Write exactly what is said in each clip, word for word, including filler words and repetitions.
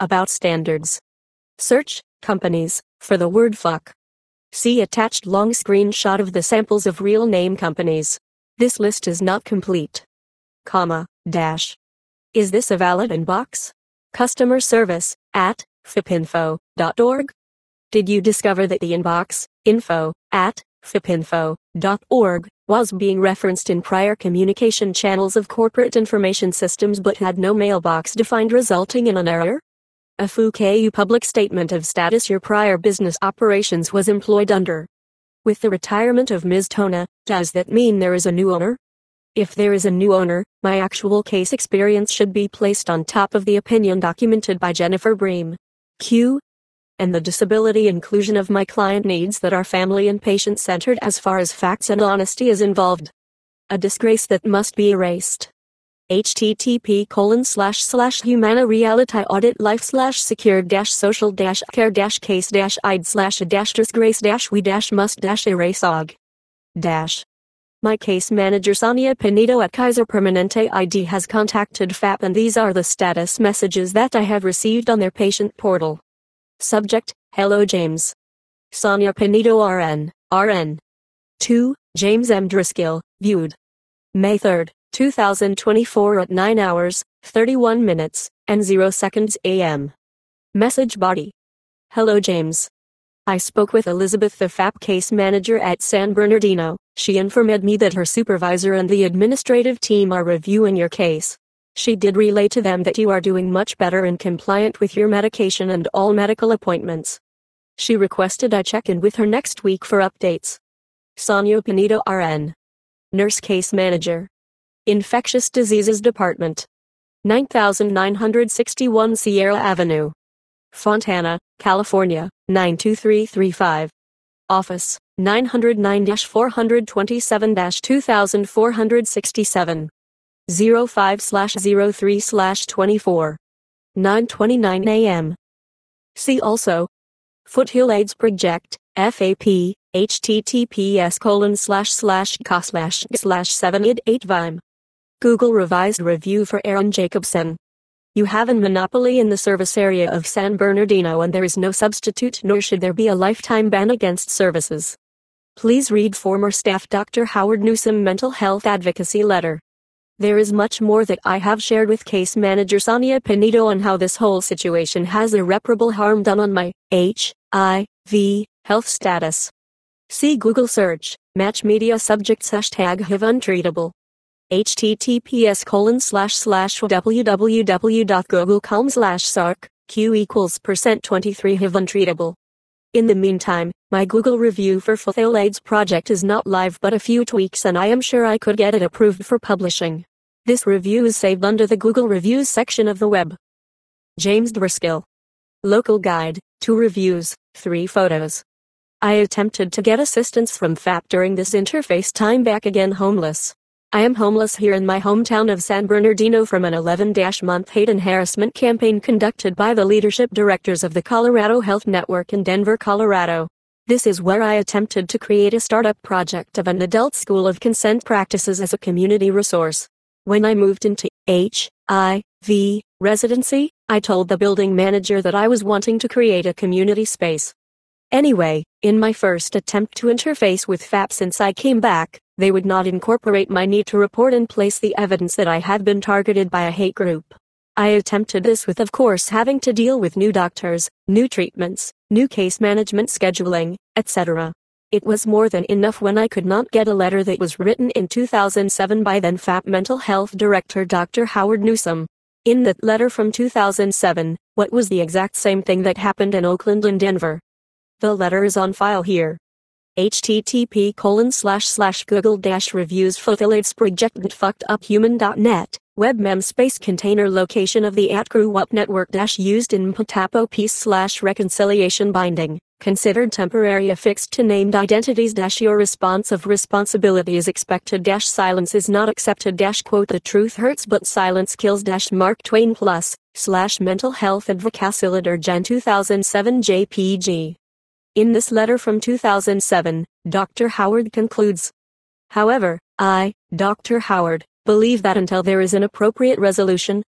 About standards. Search, companies, for the word fuck. See attached long screenshot of the samples of real name companies. This list is not complete. Comma, dash. Is this a valid inbox? Customer service, at, fipinfo dot org. Did you discover that the inbox, info, at, fipinfo dot org, was being referenced in prior communication channels of corporate information systems but had no mailbox defined, resulting in an error? A F U K U public statement of status your prior business operations was employed under. With the retirement of Miz Tona, does that mean there is a new owner? If there is a new owner, my actual case experience should be placed on top of the opinion documented by Jennifer Bream. Q. And the disability inclusion of my client needs that are family and patient-centered as far as facts and honesty is involved. A disgrace that must be erased. http colon slash slash humana reality audit life slash secure dash social dash care dash case dash id slash dash disgrace dash we dash must dash erase og dash. My case manager Sonia Pinedo at Kaiser Permanente I D has contacted F A P and these are the status messages that I have received on their patient portal. Subject, Hello James. Sonia Pinedo R N, R N. two. James M. Driscoll, viewed. May third, two thousand twenty-four at nine hours, thirty-one minutes, and zero seconds a m Message body. Hello James. I spoke with Elizabeth, the F A P case manager at San Bernardino. She informed me that her supervisor and the administrative team are reviewing your case. She did relay to them that you are doing much better and compliant with your medication and all medical appointments. She requested I check in with her next week for updates. Sonia Pinedo R N. Nurse Case Manager. Infectious Diseases Department. nine thousand nine hundred sixty-one Sierra Avenue. Fontana, California, nine two three three five. Office, nine oh nine dash four twenty-seven dash two thousand four hundred sixty-seven. zero five slash zero three slash twenty-four. nine twenty-nine a m See also, Foothill AIDS Project, F A P, https colon slash slash ca slash slash seven eight eight vime. Google revised review for Aaron Jacobson. You have a monopoly in the service area of San Bernardino and there is no substitute nor should there be a lifetime ban against services. Please read former staff Doctor Howard Newsom mental health advocacy letter. There is much more that I have shared with case manager Sonia Pinedo on how this whole situation has irreparable harm done on my H I V health status. See Google search, match media subjects hashtag H I V untreatable. https colon slash slash www.google.com slash sarc, q equals percent 23 H I V untreatable. In the meantime, my Google review for Foothill AIDS Project is not live but a few tweaks and I am sure I could get it approved for publishing. This review is saved under the Google Reviews section of the web. James Driscoll. Local guide, two reviews, three photos. I attempted to get assistance from F A P during this interface time back again homeless. I am homeless here in my hometown of San Bernardino from an eleven-month hate and harassment campaign conducted by the leadership directors of the Colorado Health Network in Denver, Colorado. This is where I attempted to create a startup project of an adult school of consent practices as a community resource. When I moved into H I V residency, I told the building manager that I was wanting to create a community space. Anyway, in my first attempt to interface with F A P since I came back, they would not incorporate my need to report and place the evidence that I had been targeted by a hate group. I attempted this with of course having to deal with new doctors, new treatments, new case management scheduling, et cetera. It was more than enough when I could not get a letter that was written in two thousand seven by then F A P Mental Health Director Doctor Howard Newsom. In that letter from two thousand seven, what was the exact same thing that happened in Oakland and Denver? The letter is on file here. http colon slash slash google dash reviews Foothill AIDS Project fucked up human dot net. Web mem space container location of the at grew up network dash used in Patapo peace slash reconciliation binding. Considered temporary affixed to named identities dash your response of responsibility is expected dash silence is not accepted dash quote the truth hurts but silence kills dash Mark Twain plus slash mental health advocacy letter Jan two thousand seven J P G. In this letter from two thousand seven, Doctor Howard concludes. However, I, Doctor Howard, believe that until there is an appropriate resolution,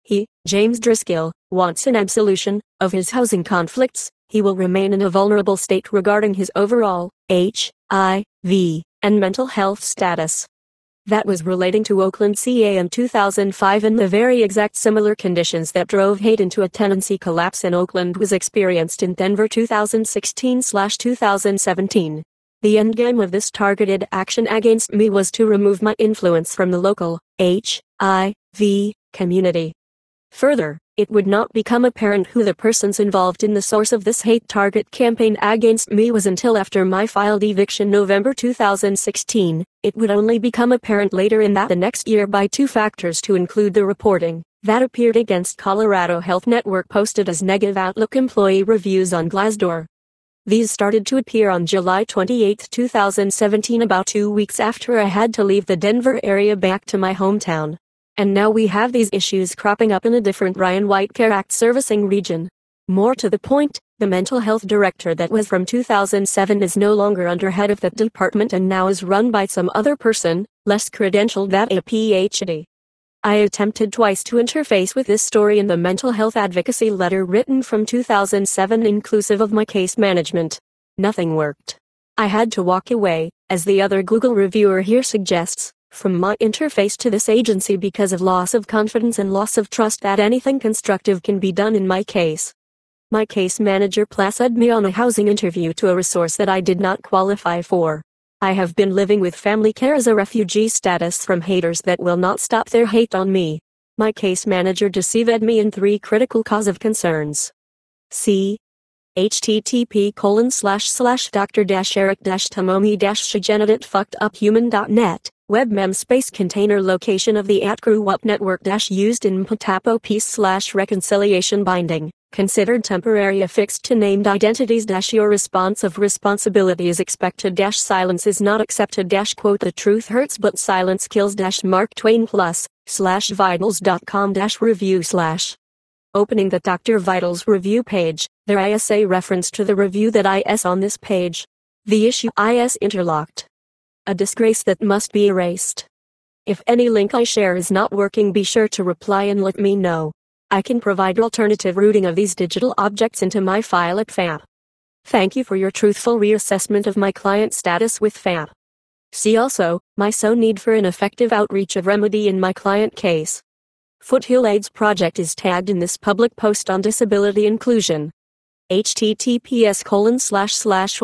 He, James Driscoll, wants an absolution of his housing conflicts. He will remain in a vulnerable state regarding his overall H I V and mental health status. That was relating to Oakland C A in two thousand five, and the very exact similar conditions that drove hate into a tenancy collapse in Oakland was experienced in Denver two thousand sixteen to two thousand seventeen. The endgame of this targeted action against me was to remove my influence from the local H I V community. Further, it would not become apparent who the persons involved in the source of this hate target campaign against me was until after my filed eviction November two thousand sixteen. It would only become apparent later in that the next year by two factors, to include the reporting that appeared against Colorado Health Network posted as negative Outlook employee reviews on Glassdoor. These started to appear on July twenty-eighth, two thousand seventeen, about two weeks after I had to leave the Denver area back to my hometown. And now we have these issues cropping up in a different Ryan White Care Act servicing region. More to the point, the mental health director that was from two thousand seven is no longer under head of that department and now is run by some other person, less credentialed than a P H D. I attempted twice to interface with this story in the mental health advocacy letter written from two thousand seven inclusive of my case management. Nothing worked. I had to walk away, as the other Google reviewer here suggests, from my interface to this agency because of loss of confidence and loss of trust that anything constructive can be done in my case. My case manager placed me on a housing interview to a resource that I did not qualify for. I have been living with family care as a refugee status from haters that will not stop their hate on me. My case manager deceived me in three critical cause of concerns. C. http colon slash slash dr dash eric dash tamomi dash shagenetit fucked up human dot net. Web mem space container location of the at grew up network dash used in Patapo peace slash reconciliation binding. Considered temporary affixed to named identities dash your response of responsibility is expected dash silence is not accepted dash quote the truth hurts but silence kills dash Mark Twain plus slash vitals dot com dash review slash. Opening the Doctor Vitals review page, there is a reference to the review that is on this page. The issue is interlocked. A disgrace that must be erased. If any link I share is not working, be sure to reply and let me know. I can provide alternative routing of these digital objects into my file at F A P. Thank you for your truthful reassessment of my client status with F A P. See also, my so need for an effective outreach of remedy in my client case. Foothill AIDS Project is tagged in this public post on disability inclusion. https colon slash slash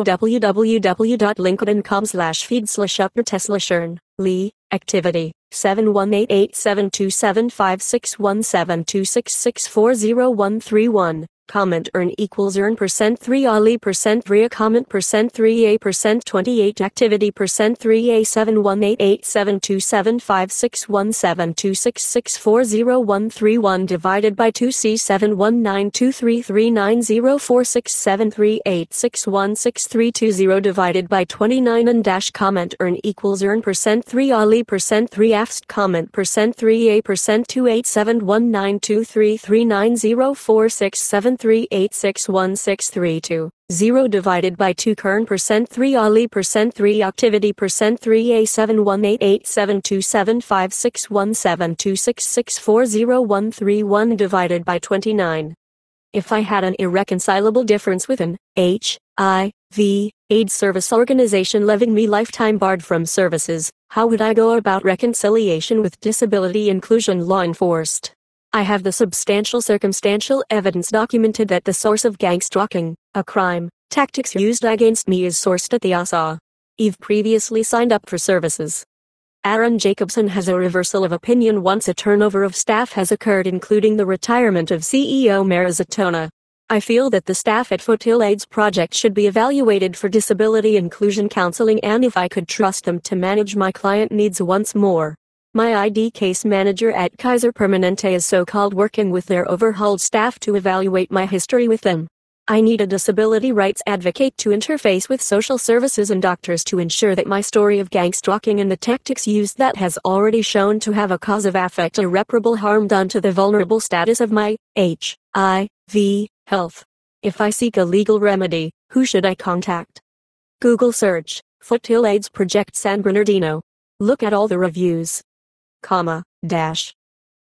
www.linkedin.com slash feed slash upper Tesla Shern, Lee, activity, seven one eight eight seven two seven five six one seven two six six four zero one three one. Comment earn equals earn percent three Ali percent three a comment percent three a percent twenty-eight activity percent three a seven one eight eight seven two seven five six one seven two six six four zero one three one divided by two c seven one nine two three three nine zero four six seven three eight six one six three two zero divided by twenty-nine and dash comment earn equals earn percent three Ali percent three afst comment percent three a percent two eight seven one nine two three three nine zero four six seven three eight six one six three two zero divided by two kern percent three Ali percent three activity percent three a seven one eight eight seven two seven five six one seven two six six four zero one three one divided by twenty-nine. If I had an irreconcilable difference with an H I V AIDS service organization leaving me lifetime barred from services, how would I go about reconciliation with disability inclusion law enforced? I have the substantial circumstantial evidence documented that the source of gang stalking, a crime, tactics used against me is sourced at the U S A. Eve previously signed up for services. Aaron Jacobson has a reversal of opinion once a turnover of staff has occurred, including the retirement of C E O Mara Zatona. I feel that the staff at Foothill AIDS Project should be evaluated for disability inclusion counseling and if I could trust them to manage my client needs once more. My I D case manager at Kaiser Permanente is so-called working with their overhauled staff to evaluate my history with them. I need a disability rights advocate to interface with social services and doctors to ensure that my story of gang stalking and the tactics used that has already shown to have a cause of affect irreparable harm done to the vulnerable status of my H I V health. If I seek a legal remedy, who should I contact? Google search, Foothill AIDS Project San Bernardino. Look at all the reviews. Comma, dash.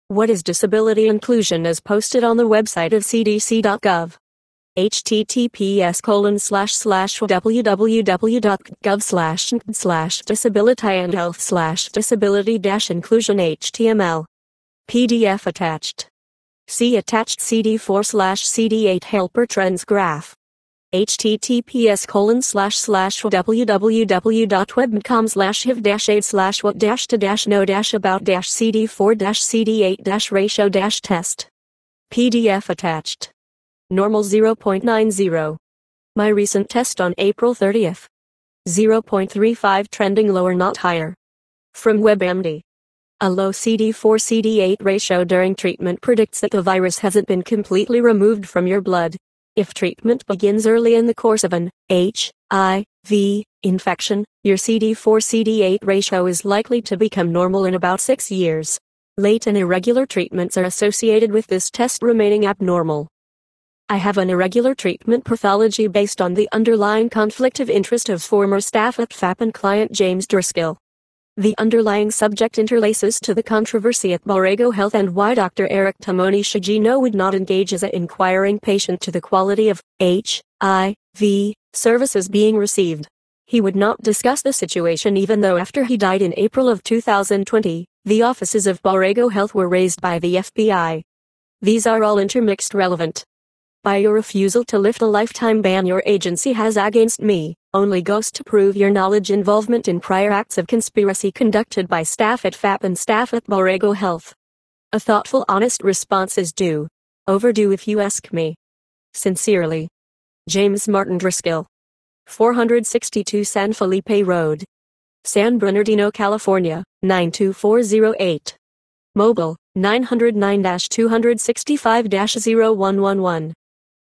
What is disability inclusion as posted on the website of c d c dot gov. https colon slash slash www.gov slash slash disability and health slash disability dash inclusion html. P D F attached. See attached C D four slash C D eight helper trends graph. https colon slash slash www.webcom slash hiv dash aid slash what dash to dash no dash about dash C D four dash C D eight dash ratio dash test. P D F attached. Normal zero point nine zero. My recent test on April thirtieth. zero point three five trending lower not higher. From WebMD. A low C D four C D eight ratio during treatment predicts that the virus hasn't been completely removed from your blood. If treatment begins early in the course of an H I V infection, your C D four C D eight ratio is likely to become normal in about six years. Late and irregular treatments are associated with this test remaining abnormal. I have an irregular treatment pathology based on the underlying conflict of interest of former staff at F A P and client James Driscoll. The underlying subject interlaces to the controversy at Borrego Health and why Doctor Eric Tamoni Shigino would not engage as an inquiring patient to the quality of H I V services being received. He would not discuss the situation even though after he died in April of two thousand twenty, the offices of Borrego Health were raised by the F B I. These are all intermixed relevant. By your refusal to lift a lifetime ban your agency has against me, only goes to prove your knowledge involvement in prior acts of conspiracy conducted by staff at F A P and staff at Borrego Health. A thoughtful honest response is due. Overdue if you ask me. Sincerely. James Martin Driscoll. four sixty-two San Felipe Road. San Bernardino, California, nine two four zero eight. Mobile, nine oh nine dash two six five dash zero one one one.